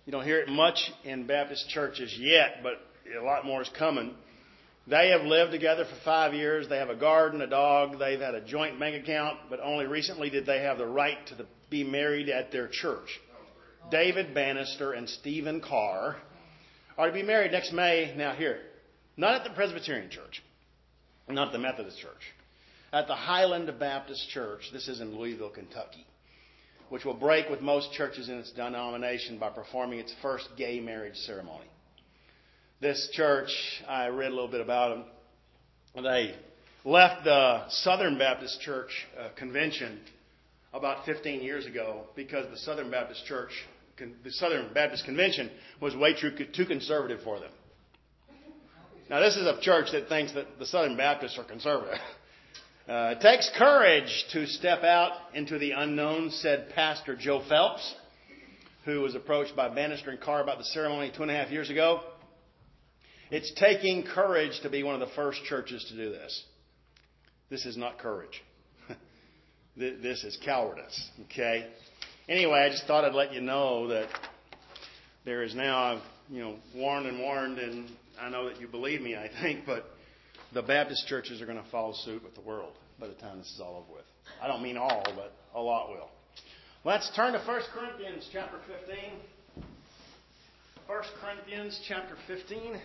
You don't hear it much in Baptist churches yet, but a lot more is coming. They have lived together for 5 years. They have a garden, a dog. They've had a joint bank account, but only recently did they have the right to be married at their church. David Bannister and Stephen Carr are to be married next May. Now here, not at the Presbyterian Church, not the Methodist Church, at the Highland Baptist Church. This is in Louisville, Kentucky, which will break with most churches in its denomination by performing its first gay marriage ceremony. This church, I read a little bit about them. They left the Southern Baptist Church convention about 15 years ago because the Southern Baptist Convention was way too conservative for them. Now, this is a church that thinks that the Southern Baptists are conservative. It takes courage to step out into the unknown, said Pastor Joe Phelps, who was approached by Bannister and Carr about the ceremony 2.5 years ago. It's taking courage to be one of the first churches to do this. This is not courage. This is cowardice. Okay? Anyway, I just thought I'd let you know that there is now, warned, and I know that you believe me, I think, but the Baptist churches are going to follow suit with the world by the time this is all over with. I don't mean all, but a lot will. Let's turn to 1 Corinthians chapter 15. 1 Corinthians chapter 15.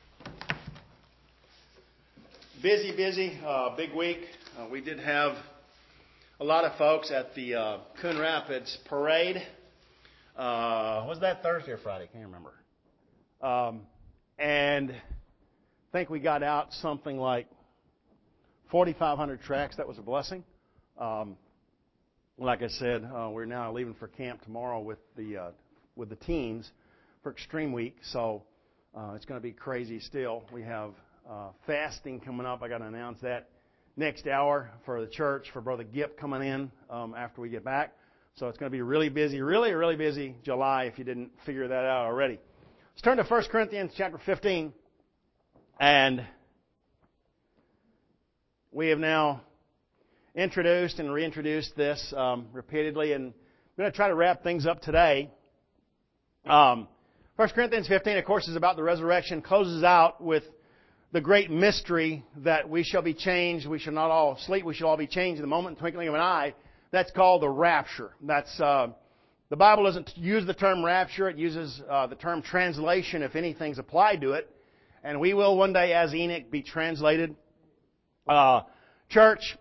Busy, big week. We did have a lot of folks at the Coon Rapids parade. Was that Thursday or Friday? Can't remember. And I think we got out something like 4,500 tracts. That was a blessing. Like I said, we're now leaving for camp tomorrow with the teens for Extreme Week. So it's going to be crazy still. We have fasting coming up. I got to announce that next hour for the church, for Brother Gipp coming in after we get back. So it's going to be really busy, really busy July if you didn't figure that out already. Let's turn to 1 Corinthians chapter 15. And we have now introduced and reintroduced this repeatedly, and I'm going to try to wrap things up today. 1 Corinthians 15, of course, is about the resurrection, closes out with the great mystery that we shall be changed. We shall not all sleep. We shall all be changed in the moment, twinkling of an eye. That's called the rapture. That's the Bible doesn't use the term rapture. It uses the term translation if anything's applied to it. And we will one day, as Enoch, be translated. Church,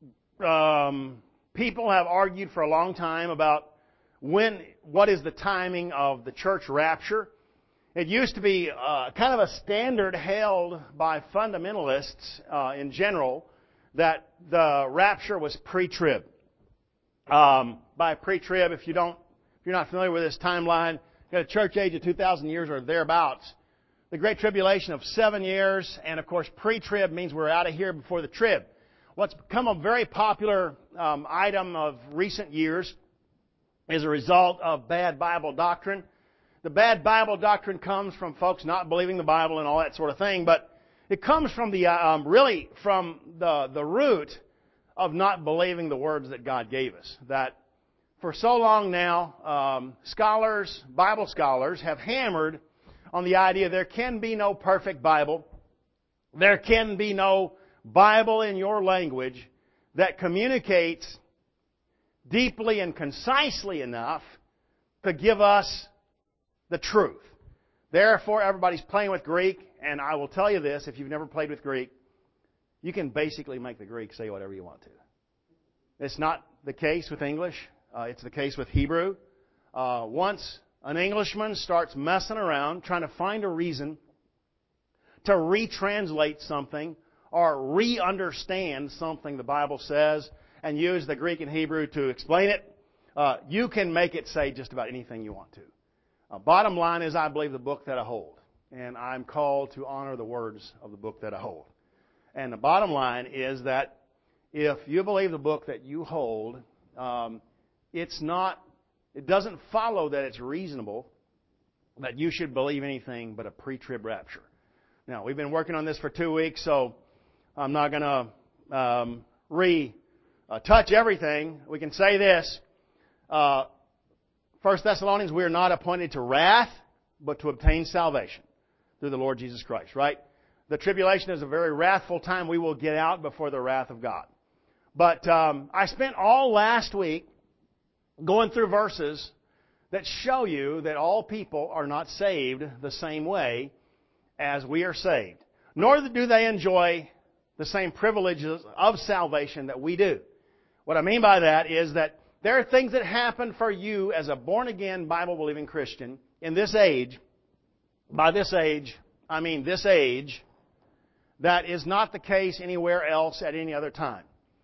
people have argued for a long time about what is the timing of the church rapture. It used to be kind of a standard held by fundamentalists in general that the rapture was pre-trib. By pre-trib, if you're not familiar with this timeline, you got a church age of 2,000 years or thereabouts. The Great Tribulation of 7 years, and of course pre-trib means we're out of here before the trib. What's become a very popular item of recent years is a result of bad Bible doctrine. The bad Bible doctrine comes from folks not believing the Bible and all that sort of thing, but it comes from really from the root of not believing the words that God gave us. That for so long now, Bible scholars have hammered on the idea there can be no perfect Bible. There can be no Bible in your language that communicates deeply and concisely enough to give us the truth. Therefore, everybody's playing with Greek, and I will tell you this, if you've never played with Greek, you can basically make the Greek say whatever you want to. It's not the case with English. It's the case with Hebrew. Once an Englishman starts messing around trying to find a reason to retranslate something or re-understand something the Bible says and use the Greek and Hebrew to explain it, you can make it say just about anything you want to. Bottom line is I believe the book that I hold, and I'm called to honor the words of the book that I hold. And the bottom line is that if you believe the book that you hold, it doesn't follow that it's reasonable that you should believe anything but a pre-trib rapture. Now, we've been working on this for 2 weeks, so I'm not going to touch everything. We can say this. 1 Thessalonians, we are not appointed to wrath, but to obtain salvation through the Lord Jesus Christ, right? The tribulation is a very wrathful time. We will get out before the wrath of God. But I spent all last week going through verses that show you that all people are not saved the same way as we are saved. Nor do they enjoy the same privileges of salvation that we do. What I mean by that is that there are things that happen for you as a born-again, Bible-believing Christian in this age. By this age, I mean this age, that is not the case anywhere else at any other time.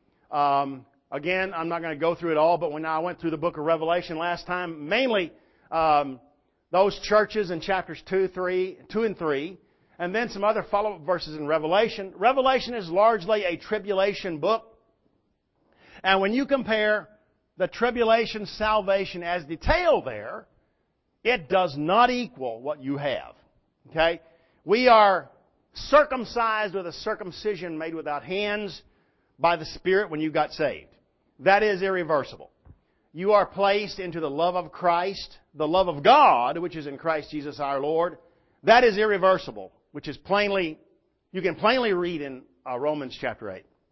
Again, I'm not going to go through it all, but when I went through the book of Revelation last time, mainly those churches in chapters 2 and 3, and then some other follow-up verses in Revelation. Revelation is largely a tribulation book. And when you compare the tribulation salvation as detailed there, it does not equal what you have. Okay? We are circumcised with a circumcision made without hands by the Spirit when you got saved. That is irreversible. You are placed into the love of Christ, the love of God, which is in Christ Jesus our Lord. That is irreversible, which is you can plainly read in Romans chapter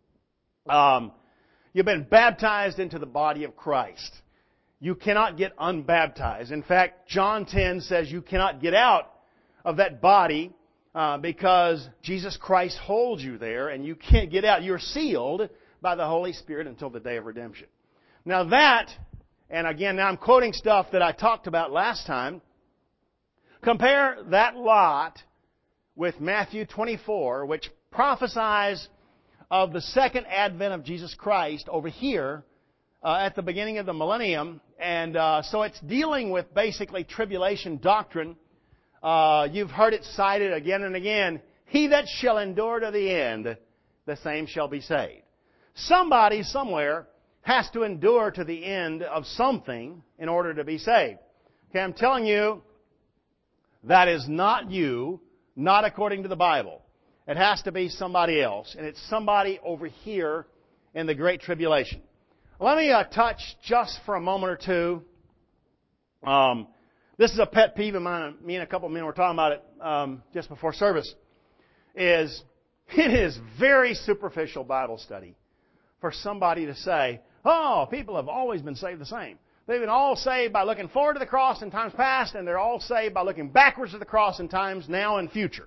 8. You've been baptized into the body of Christ. You cannot get unbaptized. In fact, John 10 says you cannot get out of that body because Jesus Christ holds you there and you can't get out. You're sealed by the Holy Spirit until the day of redemption. Now that, and again, now I'm quoting stuff that I talked about last time. Compare that lot with Matthew 24, which prophesies of the second advent of Jesus Christ over here at the beginning of the millennium. And so it's dealing with basically tribulation doctrine. You've heard it cited again and again. He that shall endure to the end, the same shall be saved. Somebody somewhere has to endure to the end of something in order to be saved. Okay, I'm telling you, that is not you, not according to the Bible. It has to be somebody else, and it's somebody over here in the Great Tribulation. Let me touch just for a moment or two. This is a pet peeve of mine. Me and a couple of men were talking about it just before service. It is very superficial Bible study for somebody to say, oh, people have always been saved the same. They've been all saved by looking forward to the cross in times past, and they're all saved by looking backwards to the cross in times now and future.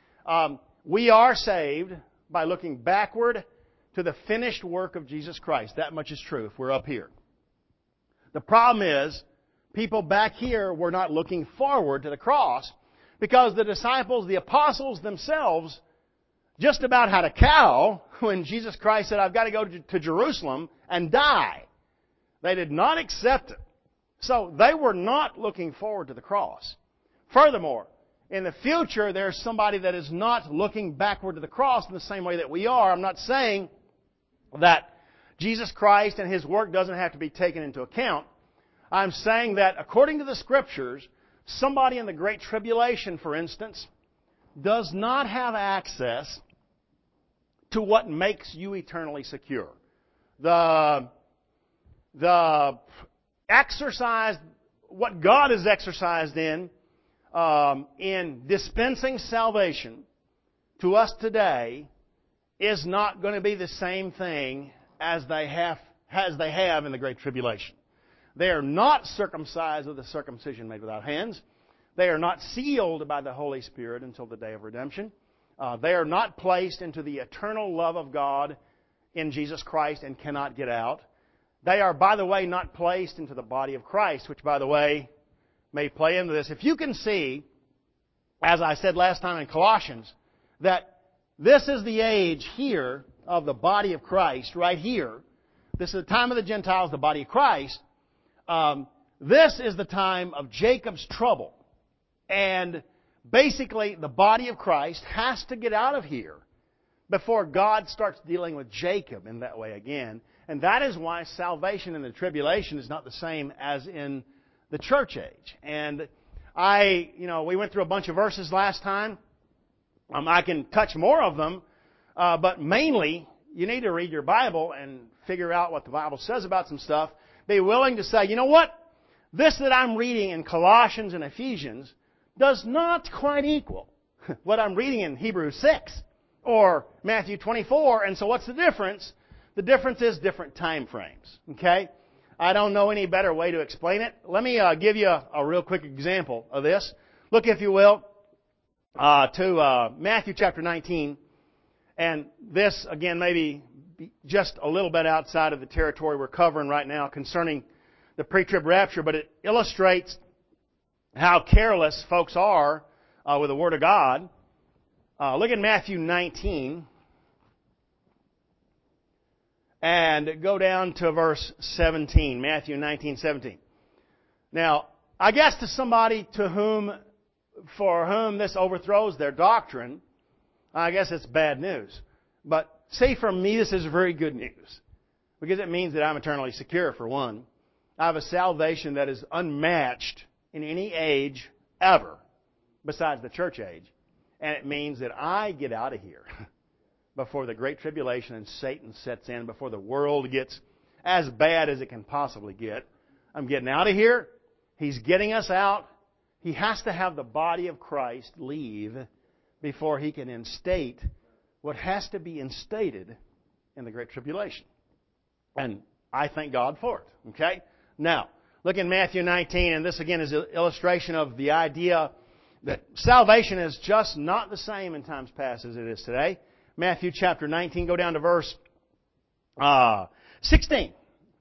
We are saved by looking backward to the finished work of Jesus Christ. That much is true if we're up here. The problem is, people back here were not looking forward to the cross because the disciples, the apostles themselves, just about had a cow when Jesus Christ said, I've got to go to Jerusalem and die. They did not accept it. So they were not looking forward to the cross. Furthermore, in the future, there's somebody that is not looking backward to the cross in the same way that we are. I'm not saying that Jesus Christ and His work doesn't have to be taken into account. I'm saying that according to the Scriptures, somebody in the Great Tribulation, for instance, does not have access to what makes you eternally secure. The exercise, what God is exercised in dispensing salvation to us today is not going to be the same thing as they have in the Great Tribulation. They are not circumcised with a circumcision made without hands. They are not sealed by the Holy Spirit until the day of redemption. They are not placed into the eternal love of God in Jesus Christ and cannot get out. They are, by the way, not placed into the body of Christ, which, by the way, may play into this. If you can see, as I said last time in Colossians, that this is the age here of the body of Christ, right here. This is the time of the Gentiles, the body of Christ. This is the time of Jacob's trouble. And basically, the body of Christ has to get out of here before God starts dealing with Jacob in that way again. And that is why salvation in the tribulation is not the same as in the church age. And we went through a bunch of verses last time. I can touch more of them, but mainly you need to read your Bible and figure out what the Bible says about some stuff. Be willing to say, you know what? this that I'm reading in Colossians and Ephesians does not quite equal what I'm reading in Hebrews 6 or Matthew 24. And so what's the difference? The difference is different time frames. Okay? I don't know any better way to explain it. Let me give you a real quick example of this. Look, if you will, to Matthew chapter 19. And this, again, maybe just a little bit outside of the territory we're covering right now concerning the pre-trib rapture, but it illustrates how careless folks are with the Word of God. Look at Matthew 19 and go down to verse 17. Matthew 19:17. Now, I guess to somebody for whom this overthrows their doctrine, I guess it's bad news. But say for me, this is very good news. Because it means that I'm eternally secure, for one. I have a salvation that is unmatched in any age ever, besides the church age. And it means that I get out of here before the Great Tribulation and Satan sets in, before the world gets as bad as it can possibly get. I'm getting out of here. He's getting us out. He has to have the body of Christ leave before He can instate what has to be instated in the Great Tribulation. And I thank God for it. Okay? Now, look in Matthew 19, and this again is an illustration of the idea that salvation is just not the same in times past as it is today. Matthew chapter 19, go down to verse 16.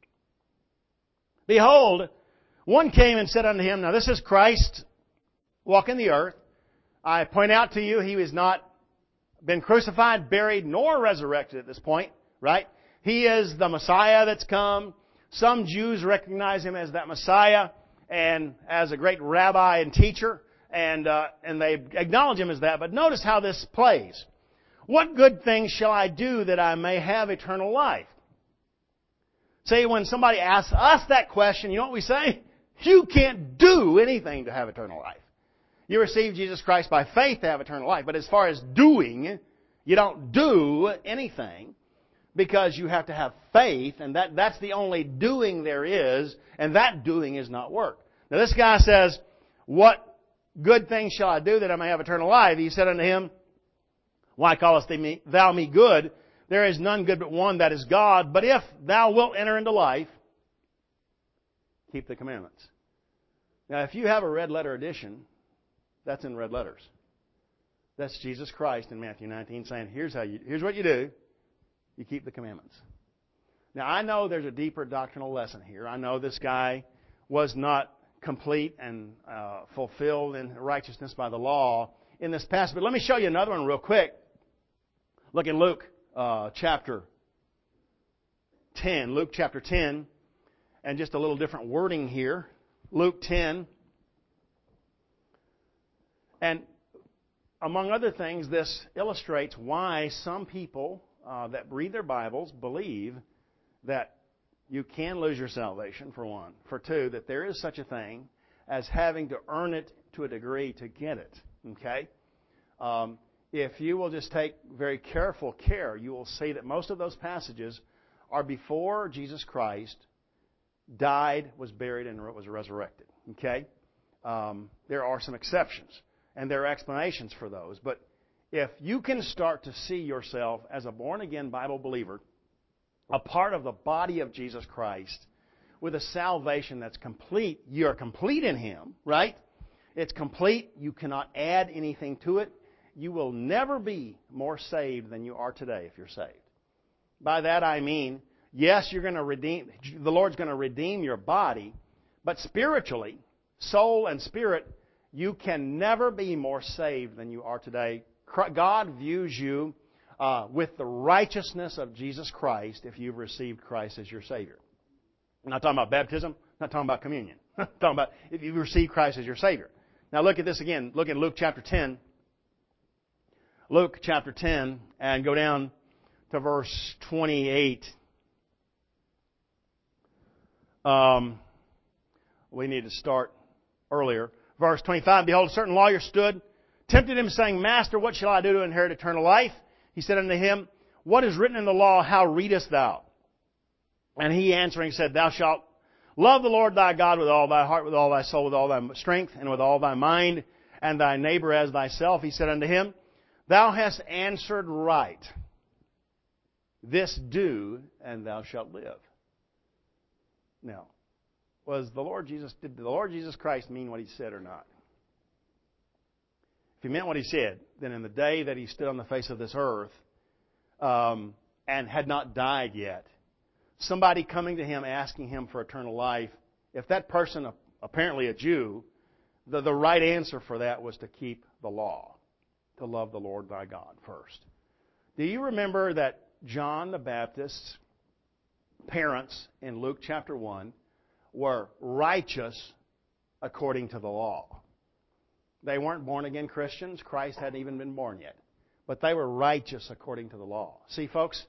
Behold, one came and said unto him, now this is Christ walking the earth. I point out to you, He has not been crucified, buried, nor resurrected at this point, right? He is the Messiah that's come. Some Jews recognize Him as that Messiah and as a great rabbi and teacher, and they acknowledge Him as that. But notice how this plays. What good things shall I do that I may have eternal life? See, when somebody asks us that question, you know what we say? You can't do anything to have eternal life. You receive Jesus Christ by faith to have eternal life. But as far as doing, you don't do anything because you have to have faith, and that's the only doing there is, and that doing is not work. Now this guy says, what good things shall I do that I may have eternal life? He said unto him, why callest thou me good? There is none good but one, that is God. But if thou wilt enter into life, keep the commandments. Now if you have a red letter edition, that's in red letters. That's Jesus Christ in Matthew 19 saying, here's what you do. You keep the commandments. Now I know there's a deeper doctrinal lesson here. I know this guy was not complete and fulfilled in righteousness by the law in this passage. But let me show you another one real quick. Look in Luke chapter 10. Luke chapter 10. And just a little different wording here. Luke 10. And among other things, this illustrates why some people that read their Bibles believe that you can lose your salvation, for one. For two, that there is such a thing as having to earn it to a degree to get it. Okay? If you will just take very careful care, you will see that most of those passages are before Jesus Christ died, was buried, and was resurrected. Okay? There are some exceptions, and there are explanations for those. But if you can start to see yourself as a born-again Bible believer, a part of the body of Jesus Christ, with a salvation that's complete, you are complete in Him, right? It's complete. You cannot add anything to it. You will never be more saved than you are today if you're saved. By that I mean, yes, you're going to redeem, the Lord's going to redeem your body, but spiritually, soul and spirit, you can never be more saved than you are today. God views you with the righteousness of Jesus Christ if you've received Christ as your Savior. I'm not talking about baptism. I'm not talking about communion. I'm talking about if you've received Christ as your Savior. Now look at this again. Look at Luke chapter 10. Luke chapter 10 and go down to verse 28. We need to start earlier. Verse 25, behold, a certain lawyer stood, tempted him, saying, Master, what shall I do to inherit eternal life? He said unto him, what is written in the law, how readest thou? And he answering said, Thou shalt Love the Lord thy God with all thy heart, with all thy soul, with all thy strength, and with all thy mind, and thy neighbor as thyself. He said unto him, Thou hast answered right. This do, and thou shalt live. Now, did the Lord Jesus Christ mean what He said or not? If He meant what He said, then in the day that He stood on the face of this earth and had not died yet, somebody coming to Him asking Him for eternal life, if that person, apparently a Jew, the right answer for that was to keep the law, to love the Lord thy God first. Do you remember that John the Baptist's parents in Luke chapter 1 were righteous according to the law? They weren't born-again Christians. Christ hadn't even been born yet. But they were righteous according to the law. See, folks,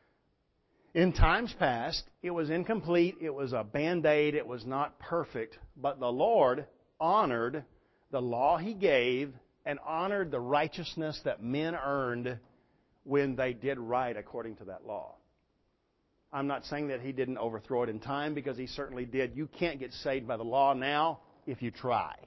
in times past, it was incomplete. It was a Band-Aid. It was not perfect. But the Lord honored the law He gave and honored the righteousness that men earned when they did right according to that law. I'm not saying that He didn't overthrow it in time, because He certainly did. You can't get saved by the law now if you try.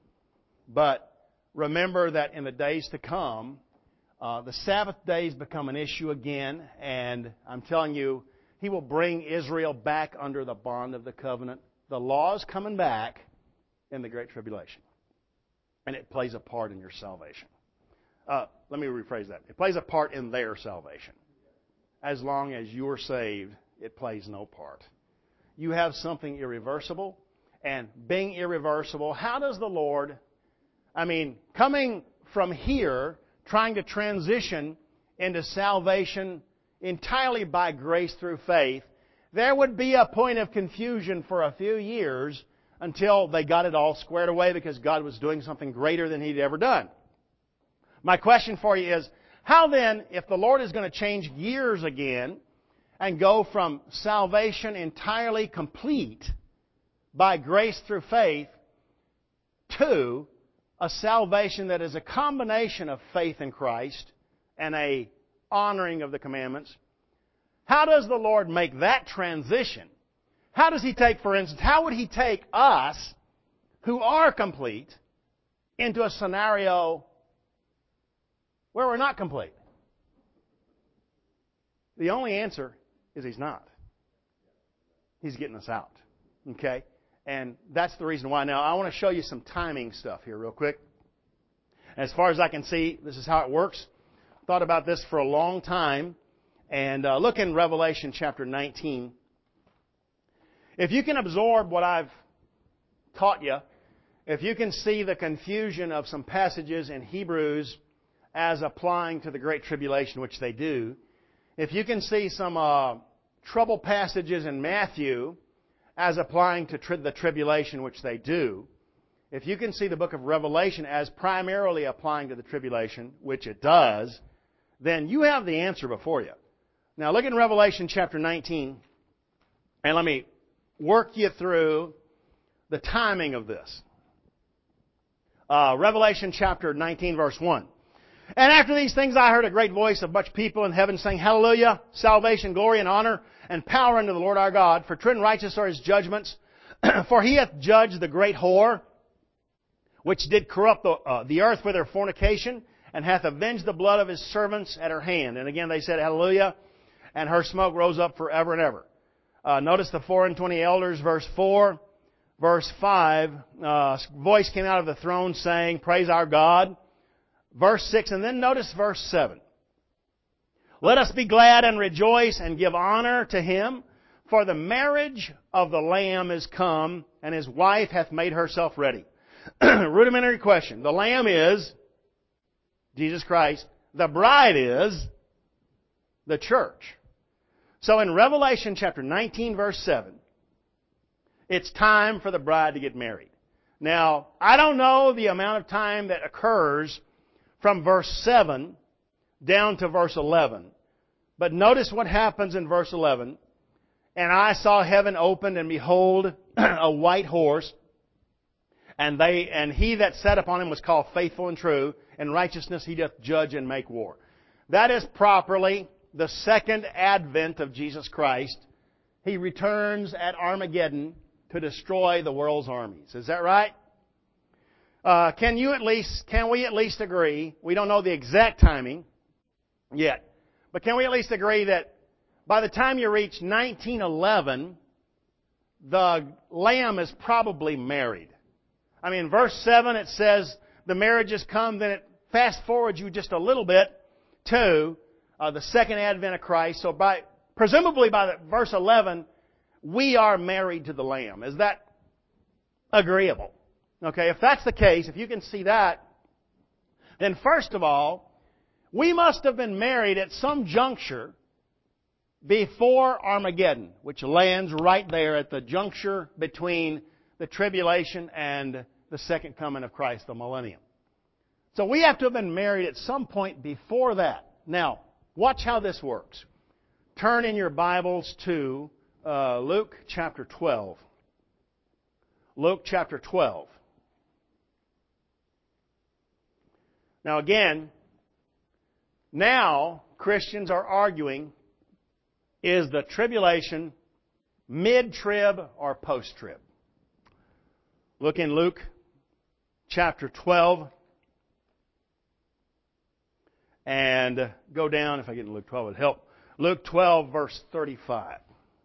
But remember that in the days to come, the Sabbath days become an issue again, and I'm telling you, He will bring Israel back under the bond of the covenant. The law is coming back in the Great Tribulation, and it plays a part in your salvation. Let me rephrase that. It plays a part in their salvation. As long as you're saved, it plays no part. You have something irreversible, and being irreversible, how does the Lord, coming from here, trying to transition into salvation entirely by grace through faith, there would be a point of confusion for a few years until they got it all squared away, because God was doing something greater than He'd ever done. My question for you is, how then, if the Lord is going to change gears again and go from salvation entirely complete by grace through faith to a salvation that is a combination of faith in Christ and a honoring of the commandments, how does the Lord make that transition? How does He take, for instance, how would He take us, who are complete, into a scenario where we're not complete? The only answer is He's not. He's getting us out. Okay? And that's the reason why. Now, I want to show you some timing stuff here real quick. As far as I can see, this is how it works. Thought about this for a long time. And look in Revelation chapter 19. If you can absorb what I've taught you, if you can see the confusion of some passages in Hebrews as applying to the Great Tribulation, which they do, if you can see some trouble passages in Matthew as applying to the tribulation, which they do, if you can see the book of Revelation as primarily applying to the tribulation, which it does, then you have the answer before you. Now look in Revelation chapter 19, and let me work you through the timing of this. Revelation chapter 19, verse 1. And after these things I heard a great voice of much people in heaven saying, Hallelujah, salvation, glory, and honor, and power unto the Lord our God. For true and righteous are His judgments. For He hath judged the great whore, which did corrupt the earth with her fornication, and hath avenged the blood of His servants at her hand. And again they said, Hallelujah, and her smoke rose up forever and ever. Notice the 24 elders, verse 4. Verse 5, voice came out of the throne saying, Praise our God. Verse 6, and then notice verse 7. Let us be glad and rejoice and give honor to Him, for the marriage of the Lamb is come, and His wife hath made herself ready. Rudimentary question. The Lamb is Jesus Christ. The bride is the church. So in Revelation chapter 19, verse 7, it's time for the bride to get married. Now, I don't know the amount of time that occurs from verse 7 down to verse 11. But notice what happens in verse 11. And I saw heaven opened, and behold, a white horse. And he that sat upon him was called Faithful and True. In righteousness he doth judge and make war. That is properly the second advent of Jesus Christ. He returns at Armageddon to destroy the world's armies. Is that right? Can we at least agree, we don't know the exact timing yet, but can we at least agree that by the time you reach 1911, the Lamb is probably married? I mean, verse 7, it says the marriage has come, then it fast forwards you just a little bit to the second advent of Christ. So presumably by verse 11, we are married to the Lamb. Is that agreeable? Okay, if that's the case, if you can see that, then first of all, we must have been married at some juncture before Armageddon, which lands right there at the juncture between the tribulation and the second coming of Christ, the millennium. So we have to have been married at some point before that. Now, watch how this works. Turn in your Bibles to Luke chapter 12. Luke chapter 12. Now again, now Christians are arguing, is the tribulation mid-trib or post-trib? Look in Luke chapter 12 and go down, if I get in Luke 12 it would help. Luke 12 verse 35.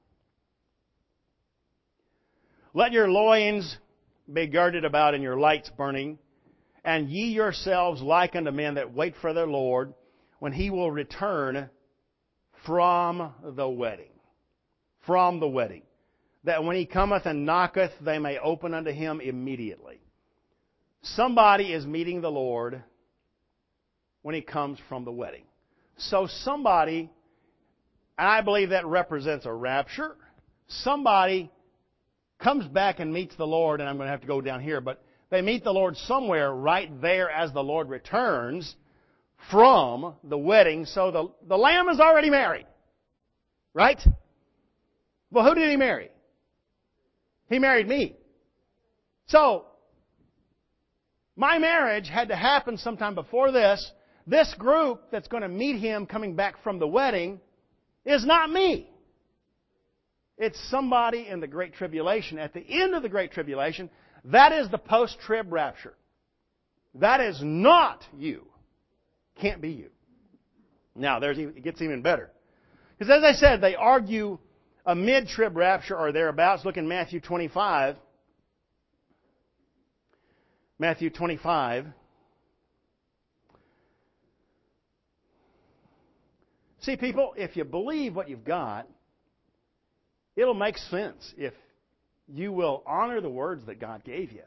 Let your loins be girded about and your lights burning, and ye yourselves like unto men that wait for their Lord, when He will return from the wedding. From the wedding. That when He cometh and knocketh, they may open unto Him immediately. Somebody is meeting the Lord when He comes from the wedding. So somebody, and I believe that represents a rapture, somebody comes back and meets the Lord, and I'm going to have to go down here, but they meet the Lord somewhere right there as the Lord returns from the wedding. So the Lamb is already married. Right? Well, who did He marry? He married me. So, my marriage had to happen sometime before this. This group that's going to meet Him coming back from the wedding is not me. It's somebody in the Great Tribulation. At the end of the Great Tribulation, that is the post-trib rapture. That is not you. Can't be you. Now, it gets even better. Because as I said, they argue a mid-trib rapture or thereabouts. Look in Matthew 25. Matthew 25. See, people, if you believe what you've got, it'll make sense if you will honor the words that God gave you.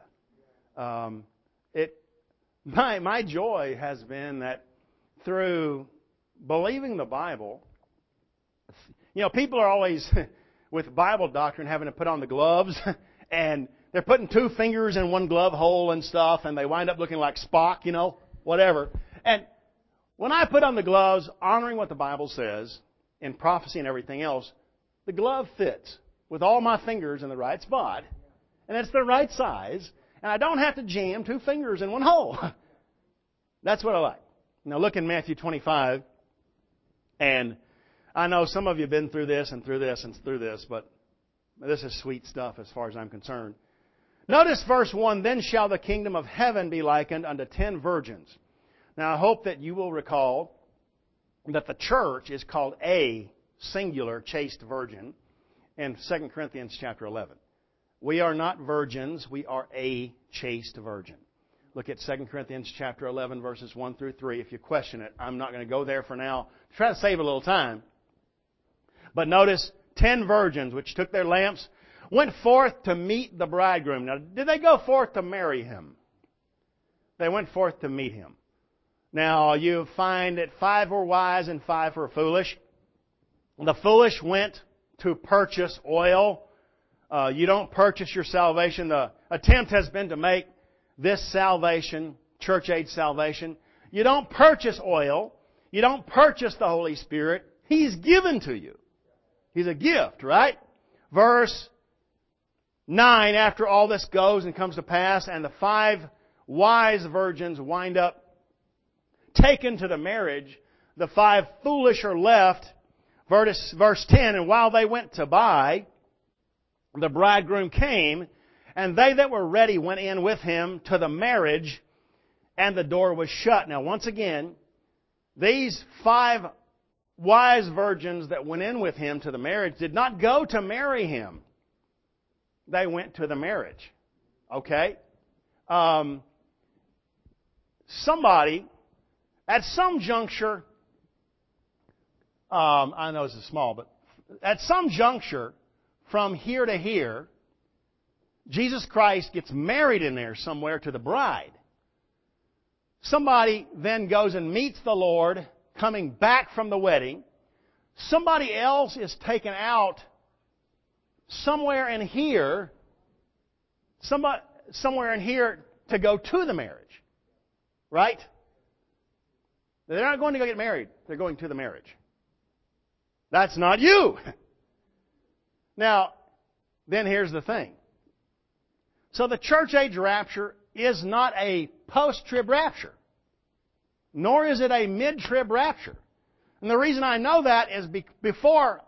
My joy has been that through believing the Bible, people are always, with Bible doctrine, having to put on the gloves, and they're putting 2 fingers in one glove hole and stuff, and they wind up looking like Spock, whatever. And when I put on the gloves, honoring what the Bible says, in prophecy and everything else, the glove fits with all my fingers in the right spot, and it's the right size, and I don't have to jam 2 fingers in one hole. That's what I like. Now look in Matthew 25, and I know some of you have been through this and through this and through this, but this is sweet stuff as far as I'm concerned. Notice verse 1, Then shall the kingdom of heaven be likened unto 10 virgins. Now I hope that you will recall that the church is called a singular chaste virgin in 2 Corinthians chapter 11. We are not virgins, we are a chaste virgin. Look at 2 Corinthians chapter 11 verses 1 through 3 if you question it. I'm not going to go there for now. Try to save a little time. But notice 10 virgins which took their lamps went forth to meet the bridegroom. Now, did they go forth to marry him? They went forth to meet him. Now, you find that 5 were wise and 5 were foolish. The foolish went to purchase oil. You don't purchase your salvation. The attempt has been to make this salvation, church age salvation. You don't purchase oil. You don't purchase the Holy Spirit. He's given to you. He's a gift, right? Verse 9, after all this goes and comes to pass, and the 5 wise virgins wind up taken to the marriage, the 5 foolish are left. Verse 10, and while they went to buy, the bridegroom came, and they that were ready went in with him to the marriage, and the door was shut. Now, once again, these 5 wise virgins that went in with him to the marriage did not go to marry him. They went to the marriage. Okay? Somebody, at some juncture, I know this is small, but at some juncture, from here to here, Jesus Christ gets married in there somewhere to the bride. Somebody then goes and meets the Lord coming back from the wedding. Somebody else is taken out somewhere in here, somewhere in here to go to the marriage. Right? They're not going to go get married. They're going to the marriage. That's not you. Now, then here's the thing. So the church age rapture is not a post-trib rapture, nor is it a mid-trib rapture. And the reason I know that is before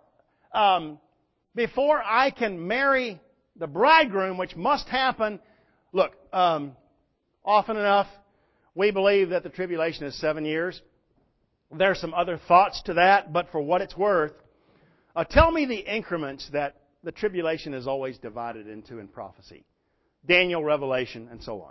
I can marry the bridegroom, which must happen, look, often enough, we believe that the tribulation is 7 years. There are some other thoughts to that, but for what it's worth, tell me the increments that the tribulation is always divided into in prophecy. Daniel, Revelation, and so on.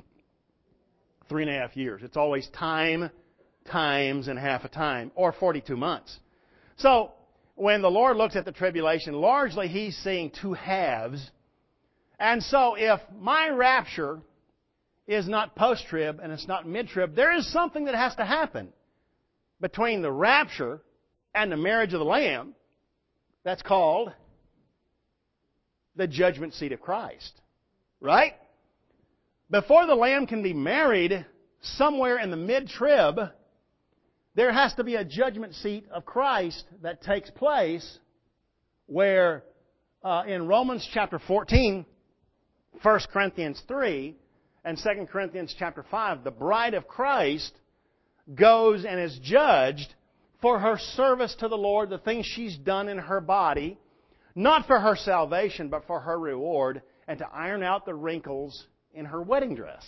3.5 years. It's always time, times, and half a time, or 42 months. So, when the Lord looks at the tribulation, largely He's seeing 2 halves. And so, if my rapture is not post-trib and it's not mid-trib, there is something that has to happen between the rapture and the marriage of the Lamb. That's called the judgment seat of Christ. Right? Before the Lamb can be married somewhere in the mid-trib, there has to be a judgment seat of Christ that takes place where in Romans chapter 14, 1 Corinthians 3, and 2 Corinthians chapter 5, the bride of Christ goes and is judged for her service to the Lord, the things she's done in her body, not for her salvation, but for her reward, and to iron out the wrinkles in her wedding dress.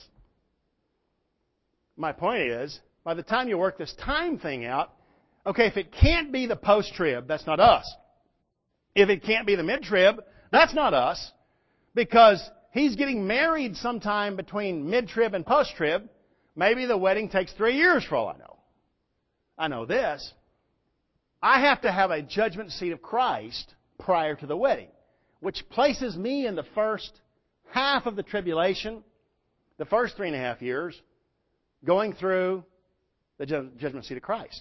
My point is, by the time you work this time thing out, okay, if it can't be the post-trib, that's not us. If it can't be the mid-trib, that's not us. Because He's getting married sometime between mid-trib and post-trib. Maybe the wedding takes 3 years for all I know. I know this. I have to have a judgment seat of Christ prior to the wedding, which places me in the first half of the tribulation, the first 3.5 years, going through the judgment seat of Christ.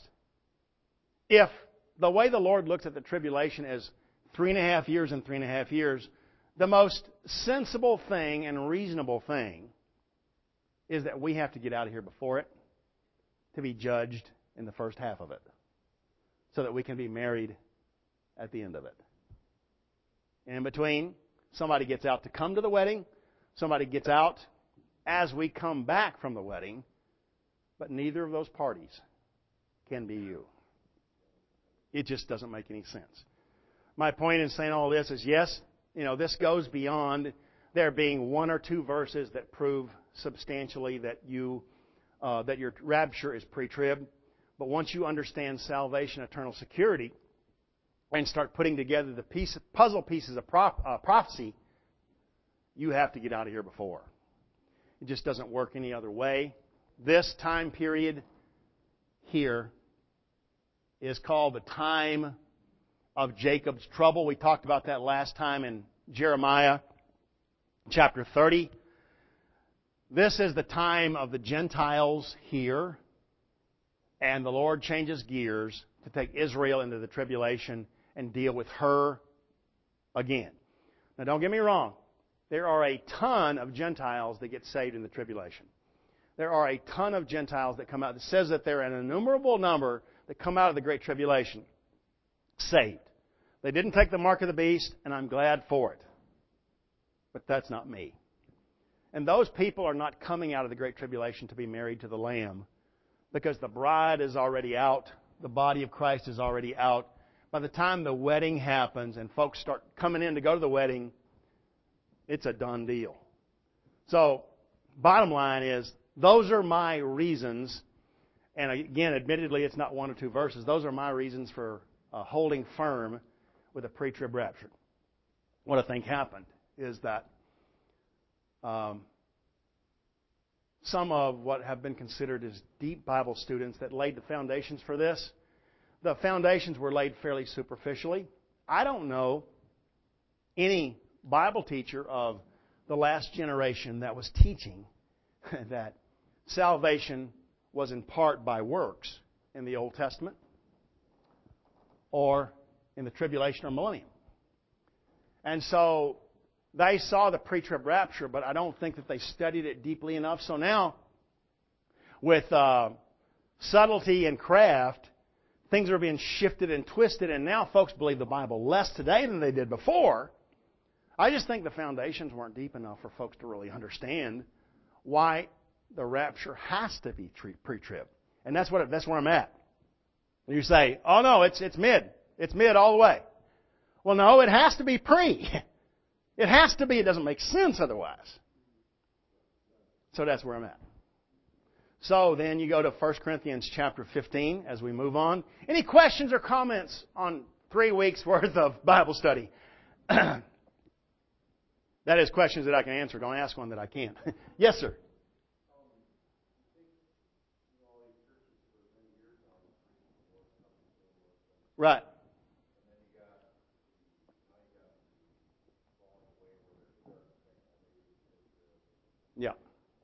If the way the Lord looks at the tribulation is 3.5 years and 3.5 years, the most sensible thing and reasonable thing is that we have to get out of here before it to be judged in the first half of it so that we can be married at the end of it. And in between, somebody gets out to come to the wedding, somebody gets out as we come back from the wedding, but neither of those parties can be you. It just doesn't make any sense. My point in saying all this is, yes, this goes beyond there being 1 or 2 verses that prove substantially that your rapture is pre-trib. But once you understand salvation, eternal security, and start putting together the puzzle pieces of prophecy, you have to get out of here before. It just doesn't work any other way. This time period here is called the time of Jacob's trouble. We talked about that last time in Jeremiah chapter 30. This is the time of the Gentiles here, and the Lord changes gears to take Israel into the tribulation and deal with her again. Now, don't get me wrong. There are a ton of Gentiles that get saved in the tribulation. There are a ton of Gentiles that come out. It says that there are an innumerable number that come out of the Great Tribulation saved. They didn't take the mark of the beast, and I'm glad for it. But that's not me. And those people are not coming out of the Great Tribulation to be married to the Lamb, because the bride is already out. The body of Christ is already out. By the time the wedding happens and folks start coming in to go to the wedding, It's a done deal. So, bottom line is, those are my reasons. And again, admittedly, it's not one or two verses. Those are my reasons for holding firm with a pre-trib rapture. What I think happened is that some of what have been considered as deep Bible students that laid the foundations for this, the foundations were laid fairly superficially. I don't know any Bible teacher of the last generation that was teaching that salvation was in part by works in the Old Testament or in the tribulation or millennium. And so they saw the pre-trib rapture, but I don't think that they studied it deeply enough. So now, with subtlety and craft, things are being shifted and twisted, and now folks believe the Bible less today than they did before. I just think the foundations weren't deep enough for folks to really understand why the rapture has to be pre-trib. And that's where I'm at. You say, oh no, it's mid. It's mid all the way. Well, no, it has to be pre. It has to be. It doesn't make sense otherwise. So that's where I'm at. So then you go to 1 Corinthians chapter 15 as we move on. Any questions or comments on 3 weeks worth of Bible study? That is questions that I can answer. Don't ask one that I can't. Yes, sir. Right. Yeah.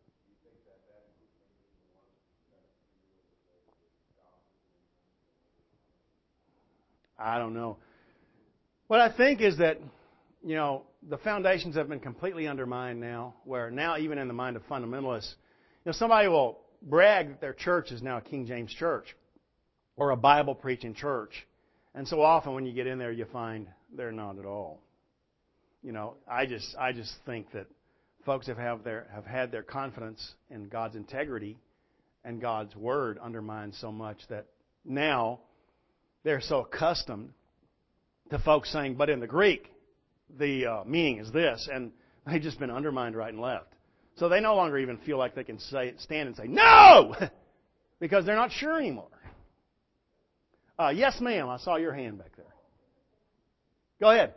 I don't know. What I think is that, the foundations have been completely undermined now, where now even in the mind of fundamentalists, somebody will brag that their church is now a King James church or a Bible preaching church. And so often when you get in there, you find they're not at all. I just think that folks have had their confidence in God's integrity and God's Word undermined so much that now they're so accustomed to folks saying, but in the Greek, the meaning is this, and they've just been undermined right and left. So they no longer even feel like they can stand and say, no! Because they're not sure anymore. Yes, ma'am. I saw your hand back there. Go ahead.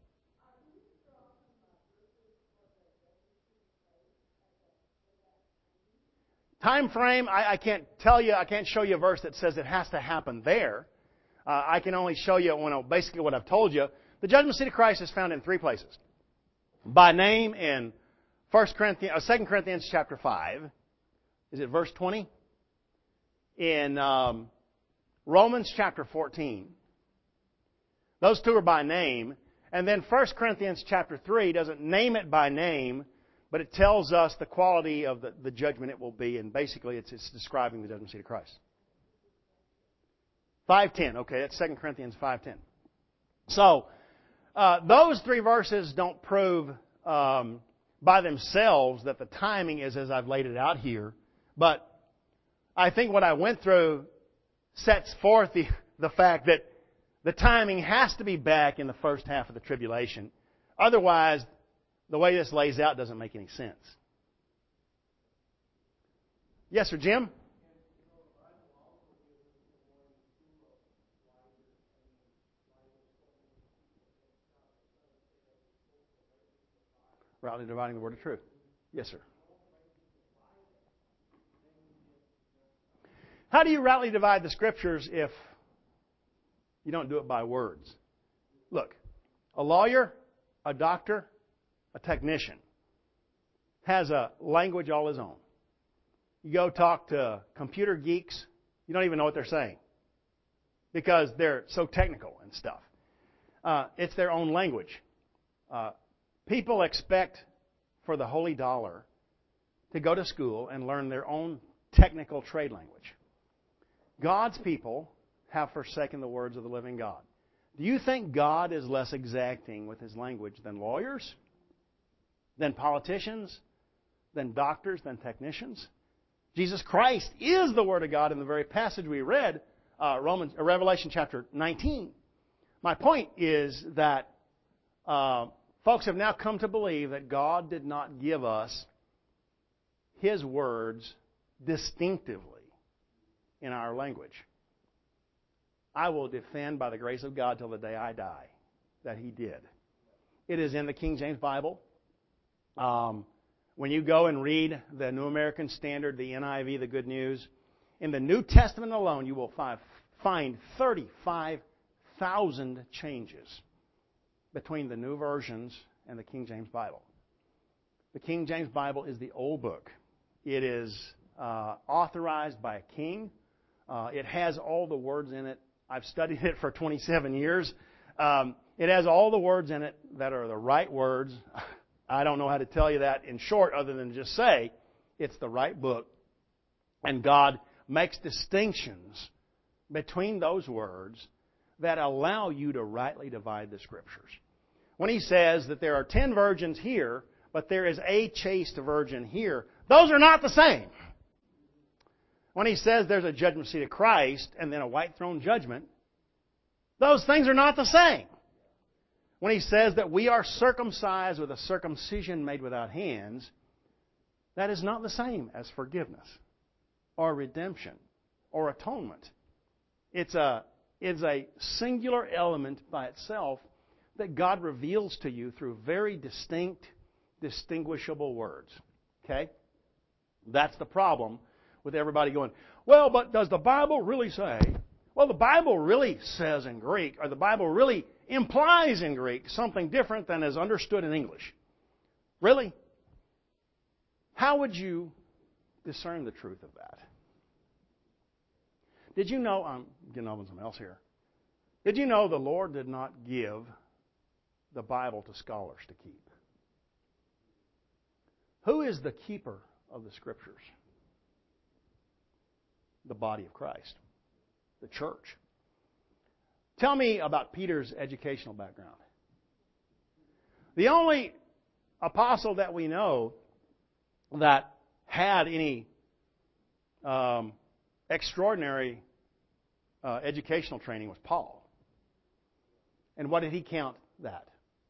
Time frame, I can't tell you, I can't show you a verse that says it has to happen there. I can only show you basically what I've told you. The judgment seat of Christ is found in 3 places. By name in 2 Corinthians chapter 5. Is it verse 20? In Romans chapter 14. Those 2 are by name. And then 1 Corinthians chapter 3 doesn't name it by name, but it tells us the quality of the judgment it will be. And basically it's describing the judgment seat of Christ. 5:10. Okay, that's 2 Corinthians 5:10. So, those 3 verses don't prove by themselves that the timing is as I've laid it out here. But I think what I went through sets forth the fact that the timing has to be back in the first half of the tribulation. Otherwise, the way this lays out doesn't make any sense. Yes, sir, Jim? Rightly dividing the word of truth. Yes, sir. How do you rightly divide the Scriptures if you don't do it by words? Look, a lawyer, a doctor, a technician has a language all his own. You go talk to computer geeks, you don't even know what they're saying because they're so technical and stuff. It's their own language. People expect for the holy dollar to go to school and learn their own technical trade language. God's people have forsaken the words of the living God. Do you think God is less exacting with His language than lawyers, than politicians, than doctors, than technicians? Jesus Christ is the Word of God in the very passage we read, Revelation chapter 19. My point is that Folks have now come to believe that God did not give us His words distinctively in our language. I will defend by the grace of God till the day I die that He did. It is in the King James Bible. When you go and read the New American Standard, the NIV, the Good News, in the New Testament alone, you will find 35,000 changes between the new versions and the King James Bible. The King James Bible is the old book. It is authorized by a king. It has all the words in it. I've studied it for 27 years. It has all the words in it that are the right words. I don't know how to tell you that in short other than just say it's the right book. And God makes distinctions between those words that allow you to rightly divide the Scriptures. When He says that there are 10 virgins here, but there is a chaste virgin here, those are not the same. When He says there's a judgment seat of Christ and then a white throne judgment, those things are not the same. When He says that we are circumcised with a circumcision made without hands, that is not the same as forgiveness or redemption or atonement. It's a singular element by itself that God reveals to you through very distinct, distinguishable words. Okay? That's the problem with everybody going, well, but does the Bible really say? Well, the Bible really says in Greek, or the Bible really implies in Greek something different than is understood in English. Really? How would you discern the truth of that? Did you know, I'm getting on with something else here. Did you know the Lord did not give the Bible to scholars to keep? Who is the keeper of the Scriptures? The body of Christ, the church. Tell me about Peter's educational background. The only apostle that we know that had any extraordinary educational training was Paul. And what did he count that?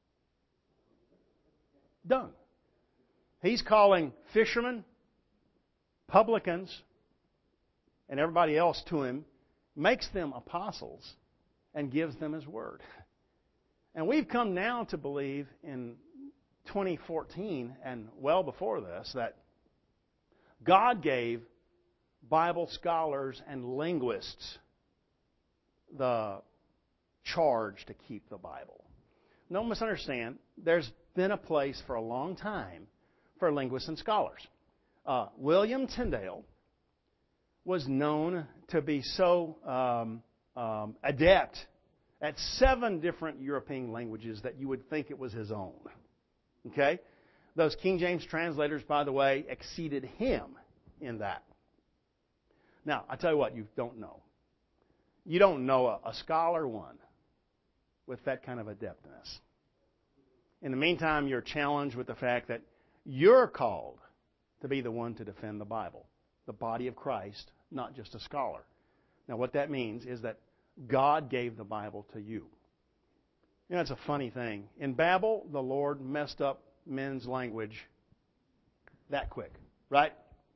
Dung. He's calling fishermen, publicans, and everybody else to him, makes them apostles, and gives them His Word. And we've come now to believe in 2014 and well before this that God gave Bible scholars and linguists the charge to keep the Bible. Don't misunderstand. There's been a place for a long time for linguists and scholars. William Tyndale was known to be so adept at 7 different European languages that you would think it was his own. Okay? Those King James translators, by the way, exceeded him in that. Now, I tell you what you don't know. You don't know a scholar one with that kind of adeptness. In the meantime, you're challenged with the fact that you're called to be the one to defend the Bible, the body of Christ, not just a scholar. Now, what that means is that God gave the Bible to you. You know, it's a funny thing. In Babel, the Lord messed up men's language that quick, right?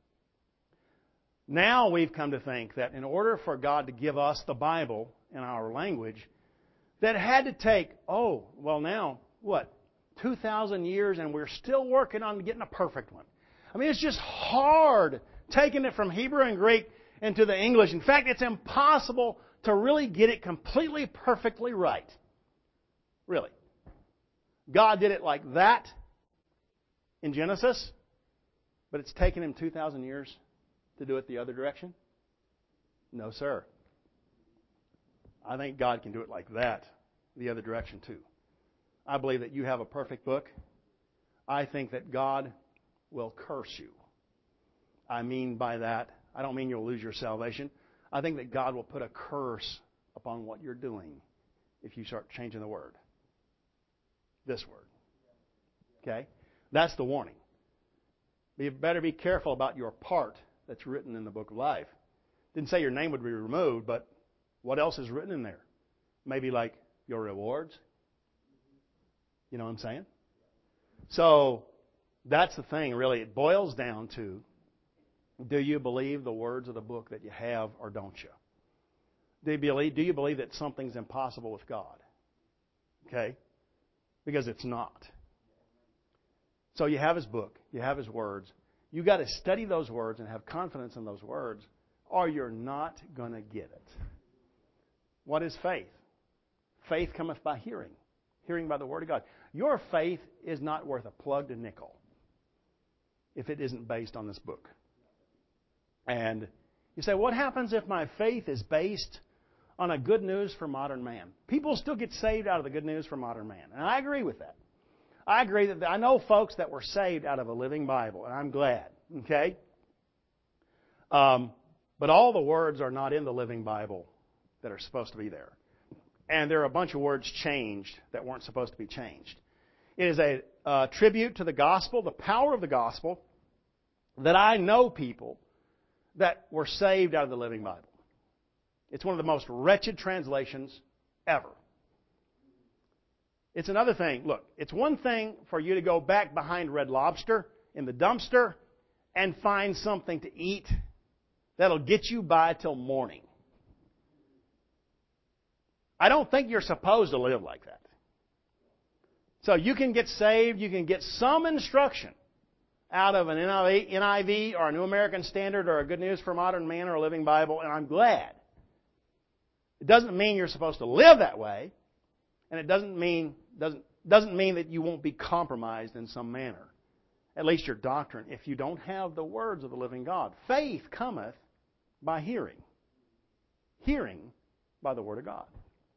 Now we've come to think that in order for God to give us the Bible in our language, that it had to take, 2,000 years, and we're still working on getting a perfect one. I mean, it's just hard taking it from Hebrew and Greek into the English. In fact, it's impossible to really get it completely, perfectly right. Really. God did it like that in Genesis, but it's taken Him 2,000 years to do it the other direction? No, sir. I think God can do it like that the other direction too. I believe that you have a perfect book. I think that God will curse you. I mean by that, I don't mean you'll lose your salvation. I think that God will put a curse upon what you're doing if you start changing the word. This word. Okay? That's the warning. You better be careful about your part that's written in the book of life. Didn't say your name would be removed, but what else is written in there? Maybe like your rewards. You know what I'm saying? So that's the thing, really. It boils down to, do you believe the words of the book that you have, or don't you? Do you believe that something's impossible with God? Okay? Because it's not. So you have His book, you have His words. You've got to study those words and have confidence in those words, or you're not going to get it. What is faith? Faith cometh by hearing. Hearing by the Word of God. Your faith is not worth a plugged nickel if it isn't based on this book. And you say, what happens if my faith is based on a good news for modern man? People still get saved out of the good news for modern man. And I agree with that. I agree that I know folks that were saved out of a living Bible, and I'm glad. Okay? But all the words are not in the living Bible that are supposed to be there. And there are a bunch of words changed that weren't supposed to be changed. It is a tribute to the gospel, the power of the gospel, that I know people that were saved out of the Living Bible. It's one of the most wretched translations ever. It's another thing. Look, it's one thing for you to go back behind Red Lobster in the dumpster and find something to eat that'll get you by till morning. I don't think you're supposed to live like that. So you can get saved, you can get some instruction out of an NIV or a New American Standard or a Good News for Modern Man or a Living Bible, and I'm glad. It doesn't mean you're supposed to live that way, and it doesn't mean that you won't be compromised in some manner. At least your doctrine, if you don't have the words of the living God. Faith cometh by hearing. Hearing by the Word of God.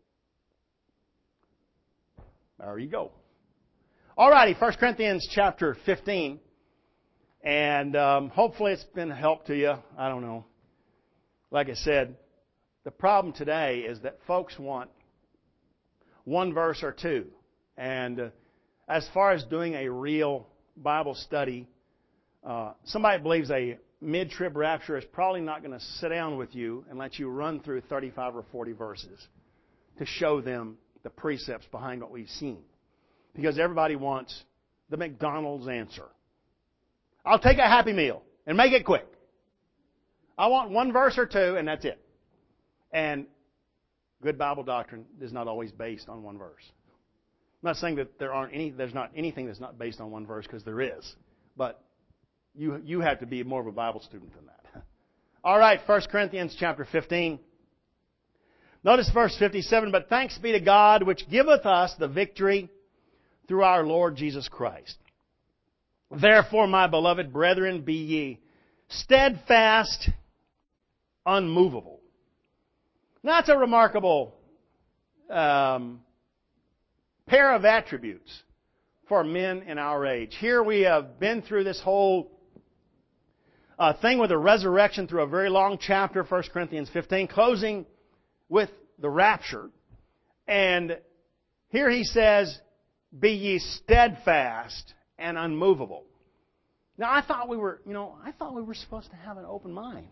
There you go. Alrighty, 1 Corinthians chapter 15. And hopefully it's been a help to you. I don't know. Like I said, the problem today is that folks want one verse or two. And as far as doing a real Bible study, somebody believes a mid-trib rapture is probably not going to sit down with you and let you run through 35 or 40 verses to show them the precepts behind what we've seen. Because everybody wants the McDonald's answer. I'll take a Happy Meal and make it quick. I want one verse or two, and that's it. And good Bible doctrine is not always based on one verse. I'm not saying that there's not anything that's not based on one verse, because there is. But you have to be more of a Bible student than that. All right, 1 Corinthians chapter 15. Notice verse 57, but thanks be to God which giveth us the victory through our Lord Jesus Christ. Therefore, my beloved brethren, be ye steadfast, unmovable. Now, that's a remarkable pair of attributes for men in our age. Here we have been through this whole thing with the resurrection through a very long chapter, 1 Corinthians 15, closing with the rapture. And here he says, be ye steadfast and unmovable. Now, I thought we were supposed to have an open mind.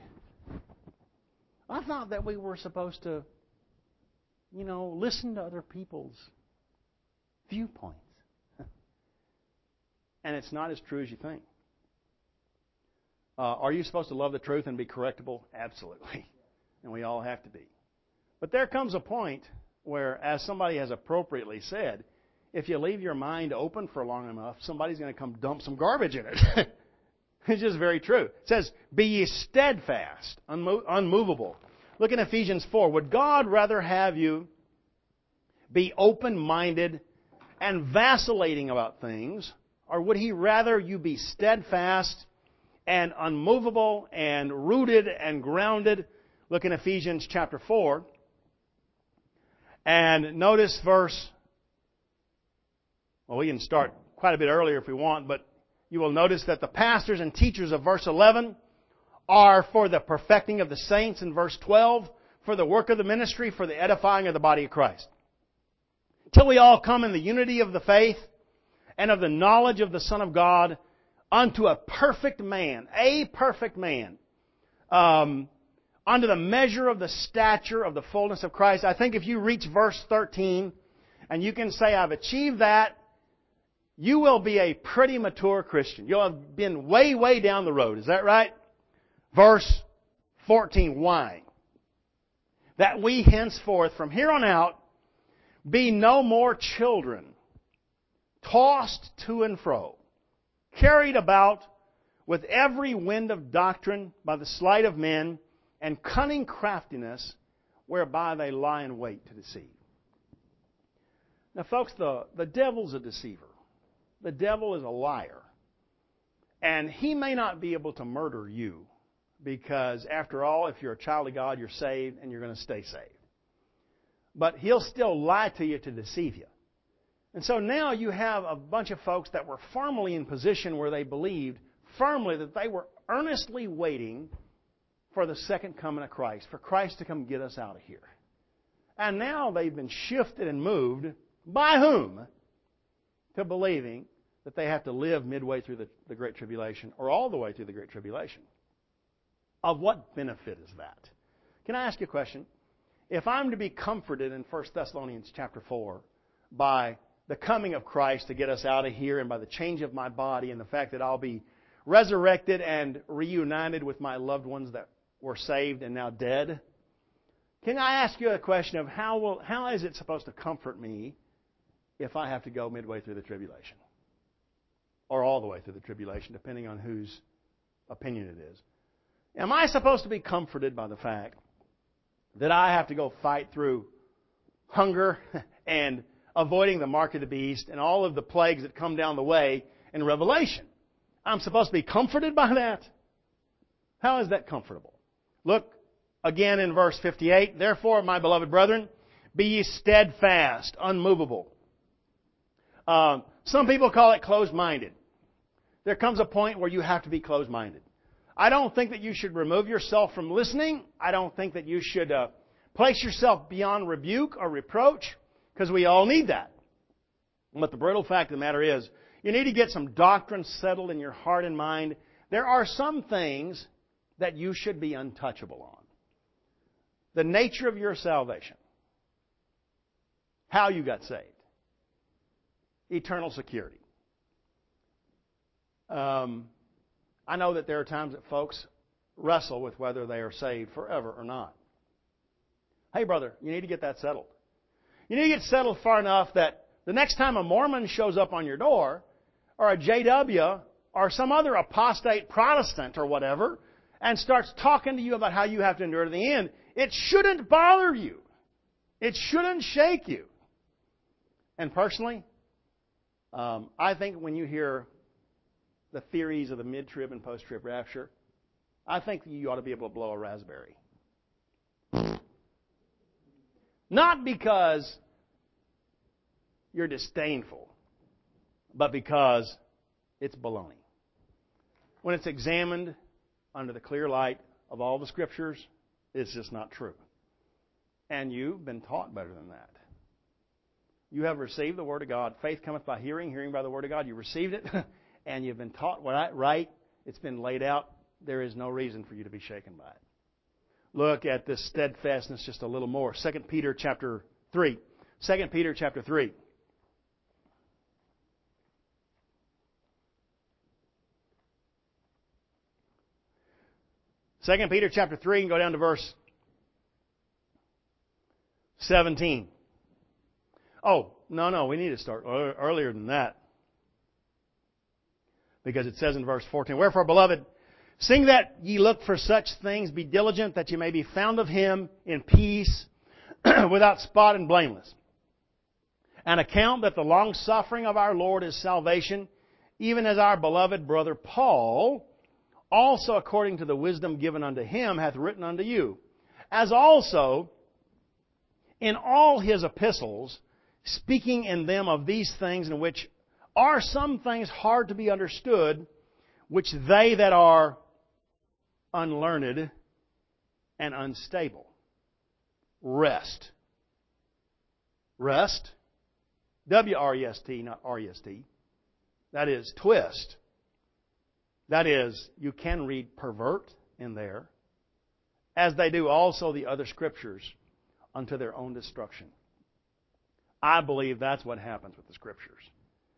I thought that we were supposed to, listen to other people's viewpoints. And it's not as true as you think. Are you supposed to love the truth and be correctable? Absolutely. And we all have to be. But there comes a point where, as somebody has appropriately said, if you leave your mind open for long enough, somebody's going to come dump some garbage in it. It's just very true. It says, be ye steadfast, unmovable. Look in Ephesians 4. Would God rather have you be open-minded and vacillating about things, or would He rather you be steadfast and unmovable and rooted and grounded? Look in Ephesians chapter 4. And notice verse... Well, we can start quite a bit earlier if we want, but you will notice that the pastors and teachers of verse 11 are for the perfecting of the saints in verse 12, for the work of the ministry, for the edifying of the body of Christ. Till we all come in the unity of the faith and of the knowledge of the Son of God unto a perfect man, unto the measure of the stature of the fullness of Christ. I think if you reach verse 13 and you can say, I've achieved that, you will be a pretty mature Christian. You'll have been way, way down the road. Is that right? Verse 14, why? That we henceforth, from here on out, be no more children, tossed to and fro, carried about with every wind of doctrine by the sleight of men and cunning craftiness, whereby they lie in wait to deceive. Now, folks, the devil's a deceiver. The devil is a liar. And he may not be able to murder you because, after all, if you're a child of God, you're saved and you're going to stay saved. But he'll still lie to you to deceive you. And so now you have a bunch of folks that were firmly in position where they believed firmly that they were earnestly waiting for the second coming of Christ, for Christ to come get us out of here. And now they've been shifted and moved, by whom? To believing that they have to live midway through the Great Tribulation, or all the way through the Great Tribulation. Of what benefit is that? Can I ask you a question? If I'm to be comforted in 1 Thessalonians chapter 4 by the coming of Christ to get us out of here, and by the change of my body and the fact that I'll be resurrected and reunited with my loved ones that were saved and now dead, can I ask you a question of how is it supposed to comfort me if I have to go midway through the tribulation? Or all the way through the tribulation, depending on whose opinion it is. Am I supposed to be comforted by the fact that I have to go fight through hunger and avoiding the mark of the beast and all of the plagues that come down the way in Revelation? I'm supposed to be comforted by that? How is that comfortable? Look again in verse 58. Therefore, my beloved brethren, be ye steadfast, unmovable. Some people call it closed-minded. There comes a point where you have to be closed-minded. I don't think that you should remove yourself from listening. I don't think that you should place yourself beyond rebuke or reproach, because we all need that. But the brutal fact of the matter is, you need to get some doctrine settled in your heart and mind. There are some things that you should be untouchable on. The nature of your salvation. How you got saved. Eternal security. I know that there are times that folks wrestle with whether they are saved forever or not. Hey, brother, you need to get that settled. You need to get settled far enough that the next time a Mormon shows up on your door, or a JW, or some other apostate Protestant or whatever, and starts talking to you about how you have to endure to the end, it shouldn't bother you. It shouldn't shake you. And personally, I think when you hear the theories of the mid-trib and post-trib rapture, I think you ought to be able to blow a raspberry. Not because you're disdainful, but because it's baloney. When it's examined under the clear light of all the Scriptures, it's just not true. And you've been taught better than that. You have received the Word of God. Faith cometh by hearing, hearing by the Word of God. You received it, and you've been taught right. It's been laid out. There is no reason for you to be shaken by it. Look at this steadfastness just a little more. 2 Peter chapter 3. 2 Peter chapter 3. Second Peter chapter 3, and go down to verse 17. Oh, no, we need to start earlier than that. Because it says in verse 14, wherefore, beloved, seeing that ye look for such things, be diligent that ye may be found of Him in peace, without spot and blameless. And account that the long-suffering of our Lord is salvation, even as our beloved brother Paul, also according to the wisdom given unto him, hath written unto you, as also in all his epistles, speaking in them of these things, in which are some things hard to be understood, which they that are unlearned and unstable rest. Rest. W-R-E-S-T, not R-E-S-T. That is twist. That is, you can read pervert in there, as they do also the other Scriptures, unto their own destruction. I believe that's what happens with the Scriptures.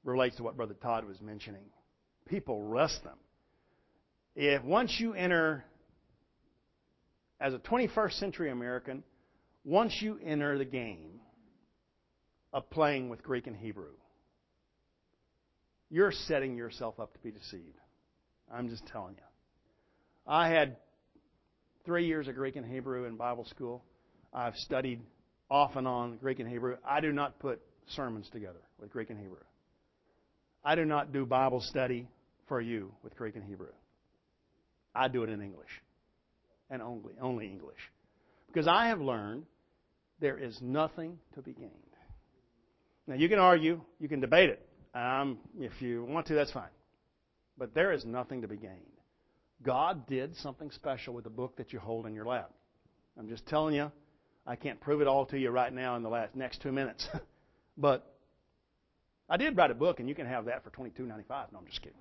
relates to what Brother Todd was mentioning. People rust them. If once you enter, as a 21st century American, once you enter the game of playing with Greek and Hebrew, you're setting yourself up to be deceived. I'm just telling you. I had 3 years of Greek and Hebrew in Bible school. I've studied off and on Greek and Hebrew. I do not put sermons together with Greek and Hebrew. I do not do Bible study for you with Greek and Hebrew. I do it in English. And only English. Because I have learned there is nothing to be gained. Now, you can argue, you can debate it. If you want to, that's fine. But there is nothing to be gained. God did something special with the book that you hold in your lap. I'm just telling you, I can't prove it all to you right now in the next 2 minutes. But I did write a book, and you can have that for $22.95. No, I'm just kidding.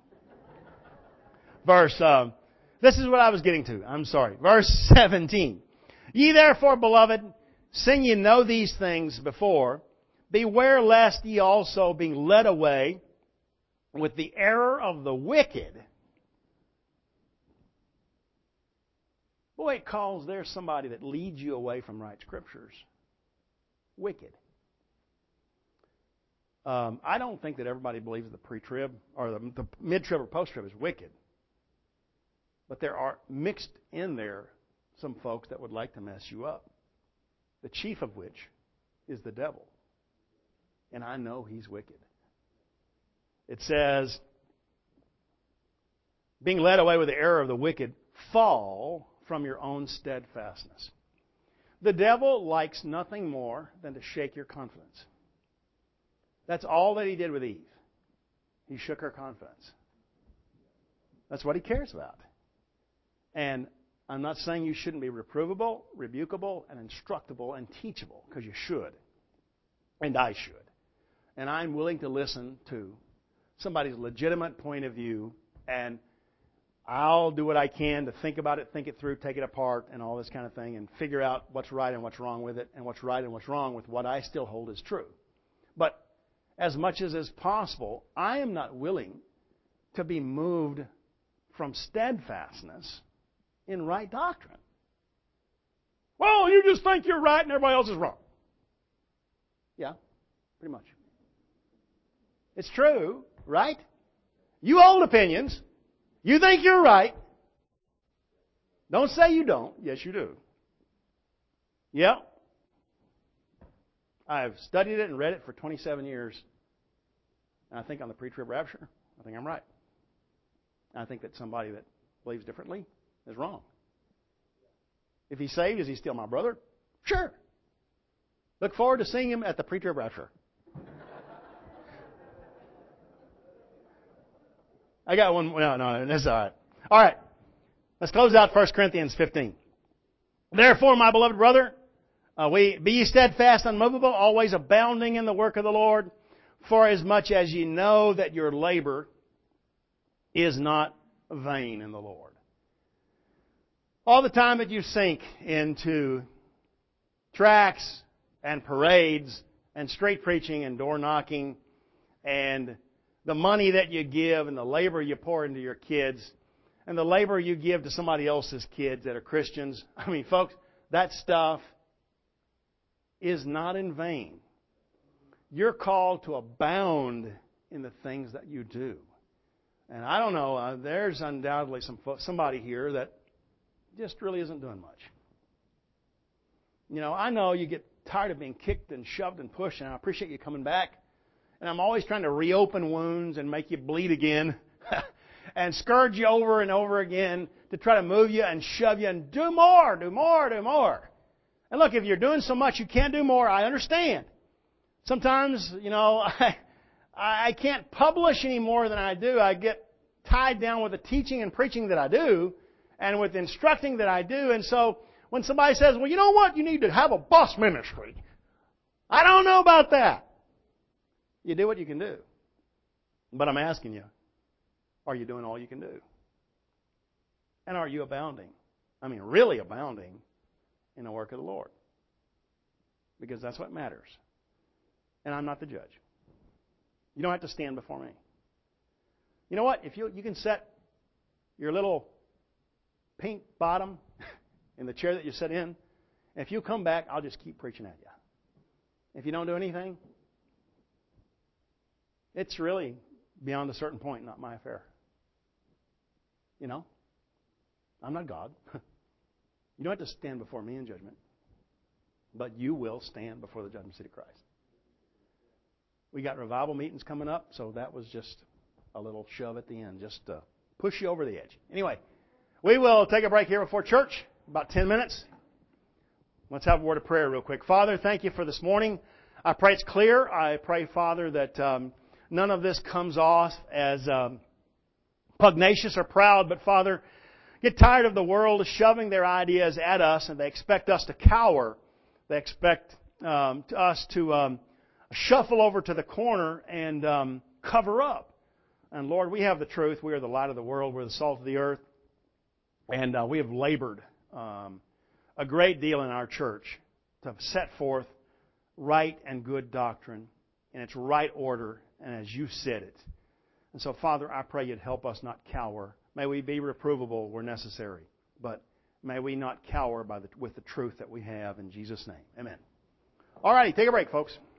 This is what I was getting to. I'm sorry. Verse 17. Ye therefore, beloved, seeing ye know these things before, beware lest ye also, being led away with the error of the wicked. Boy, it calls there somebody that leads you away from right scriptures. Wicked. I don't think that everybody believes the pre-trib or the mid-trib or post-trib is wicked. But there are mixed in there some folks that would like to mess you up. The chief of which is the devil. And I know he's wicked. It says, being led away with the error of the wicked, fall from your own steadfastness. The devil likes nothing more than to shake your confidence. That's all that he did with Eve. He shook her confidence. That's what he cares about. And I'm not saying you shouldn't be reprovable, rebukable, and instructable and teachable, because you should. And I should. And I'm willing to listen to somebody's legitimate point of view, and I'll do what I can to think about it, think it through, take it apart, and all this kind of thing, and figure out what's right and what's wrong with it, and what's right and what's wrong with what I still hold as true. But as much as is possible, I am not willing to be moved from steadfastness in right doctrine. Well, you just think you're right and everybody else is wrong. Yeah, pretty much. It's true, right? You hold opinions. You think you're right. Don't say you don't. Yes, you do. Yeah. I've studied it and read it for 27 years. And I think on the pre-trib rapture, I think I'm right. I think that somebody that believes differently is wrong. If he's saved, is he still my brother? Sure. Look forward to seeing him at the pre-trib rapture. I got one. No, that's all right. All right. Let's close out 1 Corinthians 15. Therefore, my beloved brother, be ye steadfast, unmovable, always abounding in the work of the Lord, for as much as ye know that your labor is not vain in the Lord. All the time that you sink into tracts and parades and street preaching and door knocking and the money that you give and the labor you pour into your kids and the labor you give to somebody else's kids that are Christians. I mean, folks, that stuff is not in vain. You're called to abound in the things that you do. And I don't know, there's undoubtedly somebody here that just really isn't doing much. You know, I know you get tired of being kicked and shoved and pushed, and I appreciate you coming back. And I'm always trying to reopen wounds and make you bleed again and scourge you over and over again to try to move you and shove you and do more, do more, do more. And look, if you're doing so much you can't do more, I understand. Sometimes, you know, I can't publish any more than I do. I get tied down with the teaching and preaching that I do and with instructing that I do. And so when somebody says, well, you know what? You need to have a bus ministry. I don't know about that. You do what you can do. But I'm asking you, are you doing all you can do? And are you abounding? I mean, really abounding in the work of the Lord. Because that's what matters. And I'm not the judge. You don't have to stand before me. You know what? If you can set your little pink bottom in the chair that you sit in, if you come back, I'll just keep preaching at you. If you don't do anything, it's really beyond a certain point not my affair. You know? I'm not God. You don't have to stand before me in judgment. But you will stand before the judgment seat of Christ. We got revival meetings coming up, so that was just a little shove at the end, just to push you over the edge. Anyway, we will take a break here before church, about 10 minutes. Let's have a word of prayer real quick. Father, thank you for this morning. I pray it's clear. I pray, Father, that none of this comes off as pugnacious or proud, but, Father, get tired of the world shoving their ideas at us, and they expect us to cower. They expect us to shuffle over to the corner and cover up. And Lord, we have the truth. We are the light of the world. We're the salt of the earth. And we have labored a great deal in our church to set forth right and good doctrine in its right order and as you said it. And so, Father, I pray you'd help us not cower. May we be reprovable where necessary, but may we not cower with the truth that we have in Jesus' name. Amen. All righty, take a break, folks.